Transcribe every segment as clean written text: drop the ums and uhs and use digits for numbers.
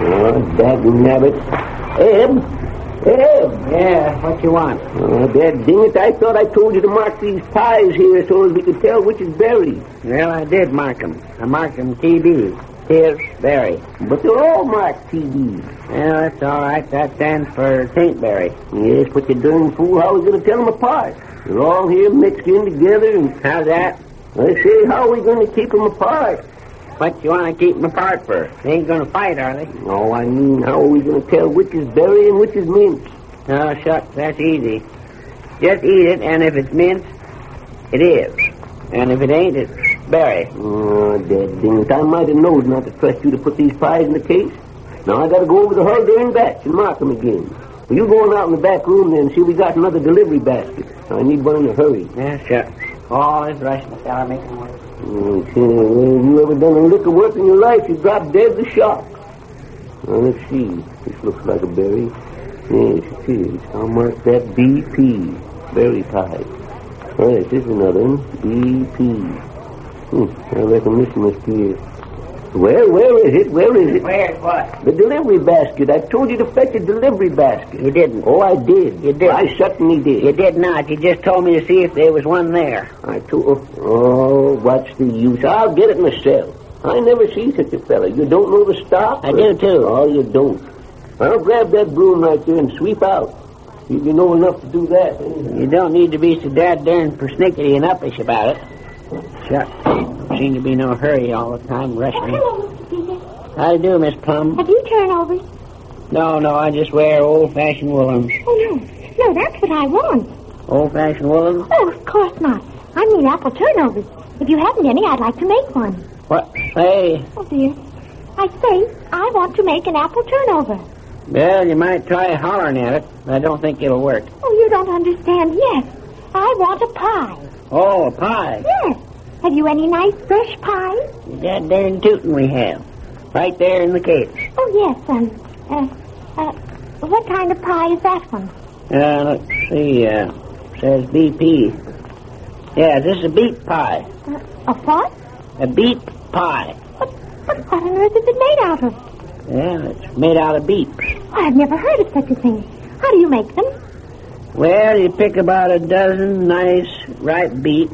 Oh, dad-nabbit. Eb? Yeah, what you want? Oh, dad ding it, I thought I told you to mark these pies here so as we could tell which is berry. Well, I did mark them. I marked them TB. Tears, berry. But they're all marked TB. Well, that's all right. That stands for taintberry. Yes, but you darn fool, how are we going to tell them apart? They're all here mixed in together and... How's that? I say, how are we going to keep them apart? What you want to keep them apart for? They ain't going to fight, are they? No, I mean, how are we going to tell which is berry and which is mint? Oh, shucks, that's easy. Just eat it, and if it's mint, it is. And if it ain't, it's berry. Oh, dad ding it, I might have known not to trust you to put these pies in the case. Now I got to go over to her in batch and mark them again. Well, you going out in the back room then and see we got another delivery basket. I need one in a hurry. Yeah, shucks. All this rushing fella making work. Well, you ever done a lick of work in your life, you drop dead the shock. Well, let's see. This looks like a berry. Yes, it is. I'll mark that BP. Berry pie. Oh, yes, this is another one. BP. I reckon this must be it. Where is it? Where is it? Where's what? The delivery basket. I told you to fetch a delivery basket. You didn't. Oh, I did. You did. I certainly did. You did not. You just told me to see if there was one there. I told... Oh, what's the use? I'll get it myself. I never see such a fella. You don't know the stop? I do, too. Oh, you don't. I'll grab that broom right there and sweep out. You know enough to do that. You don't need to be so darn persnickety and uppish about it. Shucks. Seem to be no hurry all the time, rushing. Hello, Mr. Peter. How do you do, Miss Plum? Have you turnovers? No, I just wear old-fashioned woolens. Oh, no, that's what I want. Old-fashioned woolens? Oh, of course not. I mean apple turnovers. If you haven't any, I'd like to make one. What? Say, Oh, dear. I say, I want to make an apple turnover. well, you might try hollering at it. I don't think it'll work. Oh, you don't understand. Yes, I want a pie. Oh, a pie. Yes. Have you any nice fresh pies? That darn tootin' we have. Right there in the case. Oh, yes, what kind of pie is that one? Let's see, says BP. Yeah, this is a beet pie. A what? A beet pie. What on earth is it made out of? Yeah, it's made out of beets. I've never heard of such a thing. How do you make them? Well, you pick about a dozen nice, ripe beets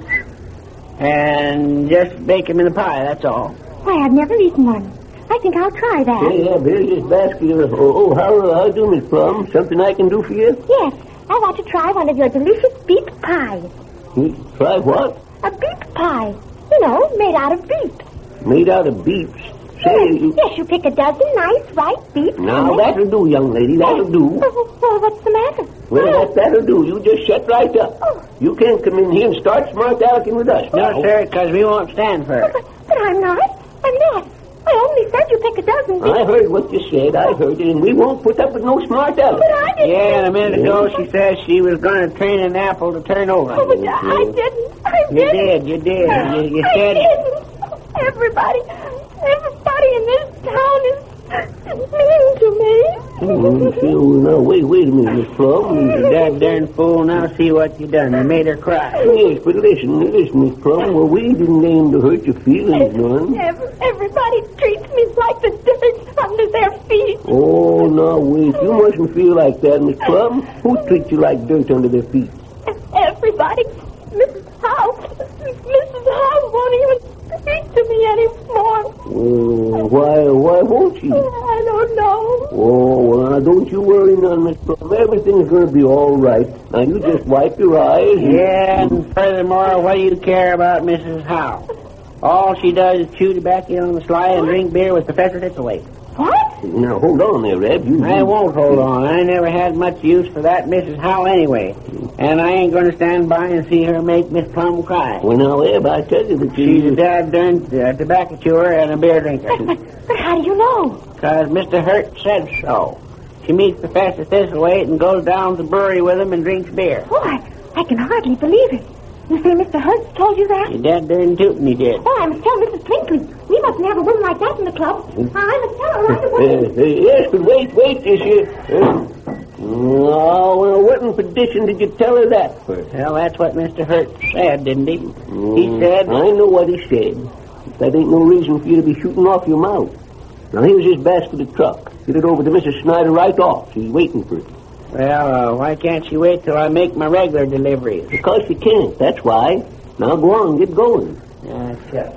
and just bake them in the pie, that's all. Why, I've never eaten one. I think I'll try that. Yeah, there's this basket. How do, Miss Plum? Something I can do for you? Yes, I want to try one of your delicious beet pies. Try what? A beet pie. You know, made out of beets. Made out of beets. Say... Yes, you pick a dozen nice, ripe beets. Now, that'll do, young lady, that'll do. Well, what's the matter? Well, that'll do. You just shut right up. You can't come in here and start smart alecking with us. No, sir, because we won't stand for it. But I'm not. I'm not. I only said you pick a dozen beets. I heard what you said. I heard it, and we won't put up with no smart aleck. But I didn't. Yeah, and a minute ago she said she was going to train an apple to turn over. Oh, but I didn't. I didn't. You did. You I said... didn't. Everybody in this town is mean to me. Now, wait a minute, Miss Plum. You darn fool, now see what you done. You made her cry. Yes, but listen, Miss Plum. Well, we didn't aim to hurt your feelings, none. Everybody treats me like the dirt under their feet. Oh, now, wait. You mustn't feel like that, Miss Plum. Who treats you like dirt under their feet? Everybody. Mrs. Howe won't even speak to me anymore. Why won't she? I don't know. Oh, well, now, don't you worry none, Miss Plum. Everything's going to be all right. Now, you just wipe your eyes. Yeah, and furthermore, what do you care about Mrs. Howe? All she does is chew tobacco on the sly and drink beer with Professor Dickleway. What? Now, hold on there, Reb. I won't hold on. I never had much use for that Mrs. Howe anyway. And I ain't going to stand by and see her make Miss Plum cry. Well, now, Reb, I tell you that she's a darn tobacco chewer and a beer drinker. But how do you know? Because Mr. Hurt said so. She meets Professor Thistlethwaite and goes down to the brewery with him and drinks beer. Oh, I can hardly believe it. You say Mr. Hurst told you that? He darn tootin' he did. Oh, I must tell Mrs. Brinkley. We mustn't have a woman like that in the club. I must tell her right away. Yes, but wait, this here. Well, what in perdition did you tell her that for? Well, that's what Mr. Hurt said, didn't he? He said... I know what he said. That ain't no reason for you to be shooting off your mouth. Now, here's his basket of truck. Get it over to Mrs. Snyder right off. She's waiting for it. Well, why can't she wait till I make my regular deliveries? Because she can't, that's why. Now go on, get going. Sure.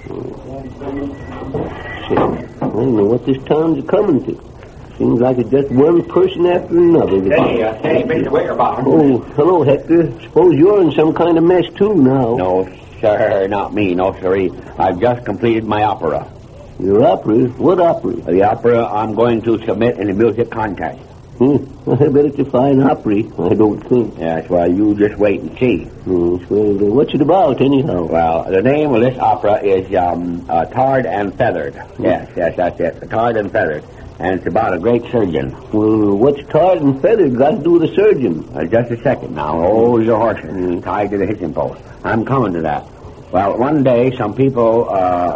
Shit, I don't know what this town's coming to. Seems like it's just one person after another. Hey, Mr. Wickerbottom. Oh, hello, Hector. Suppose you're in some kind of mess, too, now. No, sir, not me. No, sirree. I've just completed my opera. Your opera? What opera? The opera I'm going to submit in a music contest. I bet it's a fine opera, I don't think. Yes, well, you just wait and see. Well, what's it about, anyhow? Well, the name of this opera is Tarred and Feathered. Yes, that's it. Tarred and Feathered. And it's about a great surgeon. Well, what's tarred and feathered got to do with a surgeon? Just a second now. Hold your horses. Tied to the hitching post. I'm coming to that. Well, one day some people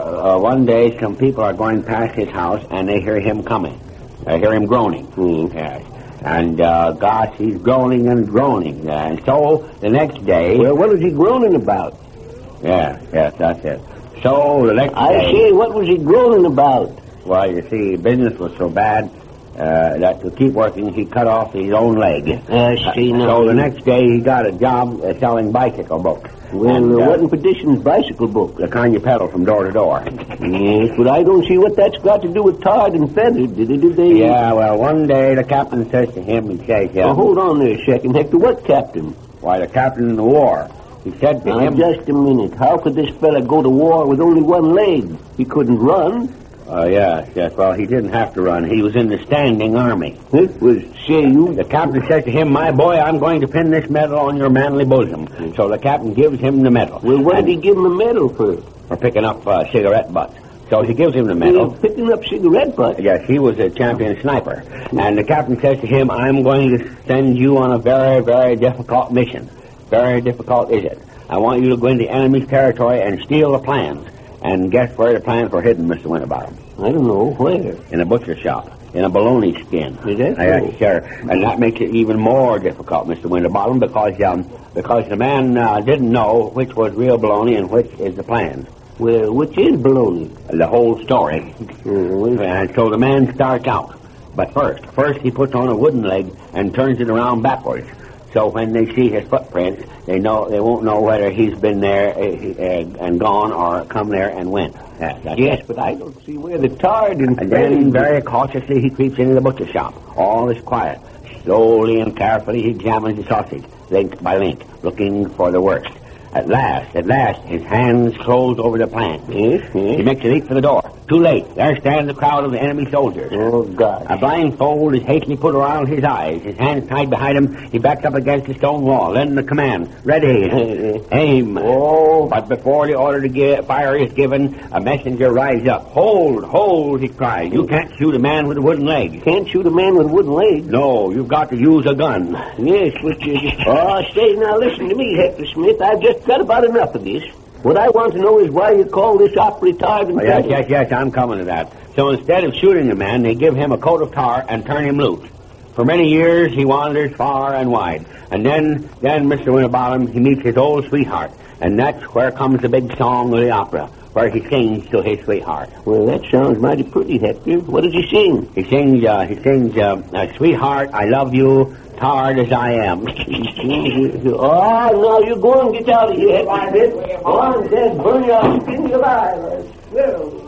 are going past his house and they hear him coming. They hear him groaning. Yes. And, gosh, he's groaning and groaning. And so the next day... Well, what was he groaning about? Yes, that's it. So the next day... I say, what was he groaning about? Well, you see, business was so bad that to keep working, he cut off his own leg. See, now. So the next day, he got a job selling bicycle books. Well, what in petition's bicycle book? The kind you pedal from door to door. Yes, but I don't see what that's got to do with tarred and feathered. Did they? Yeah, well, one day the captain says to him, he says... Well, hold on there a second, Hector. What captain? Why, the captain in the war. He said to him... Just a minute. How could this fella go to war with only one leg? He couldn't run. Yes. Well, he didn't have to run. He was in the standing army. It was, The captain says to him, my boy, I'm going to pin this medal on your manly bosom. So the captain gives him the medal. Well, what did he give him the medal for? For picking up cigarette butts. So he gives him the medal. Picking up cigarette butts? Yes, he was a champion sniper. And the captain says to him, I'm going to send you on a very, very difficult mission. Very difficult is it. I want you to go into the enemy's territory and steal the plans. And guess where the plans were hidden, Mr. Winterbottom? I don't know. Where? In a butcher shop. In a bologna skin. Is that so? Yes, sir. And that makes it even more difficult, Mr. Winterbottom, because the man didn't know which was real bologna and which is the plans. Well, which is bologna? The whole story. And so the man starts out. But first he puts on a wooden leg and turns it around backwards. So when they see his footprints, they won't know whether he's been there and gone or come there and went. Yes, but I don't see where the tarred and then very cautiously he creeps into the butcher shop. All is quiet. Slowly and carefully he examines the sausage, link by link, looking for the worst. At last, his hands close over the plant. Yes. He makes a leap for the door. Too late. There stands the crowd of the enemy soldiers. Oh, God. A blindfold is hastily put around his eyes. His hands tied behind him. He backs up against the stone wall. Then the command. Ready. Aim. Oh. But before the order to fire is given, a messenger rides up. Hold, he cries. You can't shoot a man with a wooden leg. Can't shoot a man with a wooden leg? No, you've got to use a gun. Yes, but say, now listen to me, Hector Smith. I've just got about enough of this. What I want to know is why you call this opera tarred and feathered. Yes, I'm coming to that. So instead of shooting a man, they give him a coat of tar and turn him loose. For many years, he wanders far and wide. And then Mr. Winterbottom, he meets his old sweetheart. And that's where comes the big song of the opera, where he sings to his sweetheart. Well, that sounds mighty pretty, Hector. What does he sing? He sings, Sweetheart, I love you, tarred as I am. Oh, no, you go and get out of here, Hector. Go on, Dad, burn your skin alive.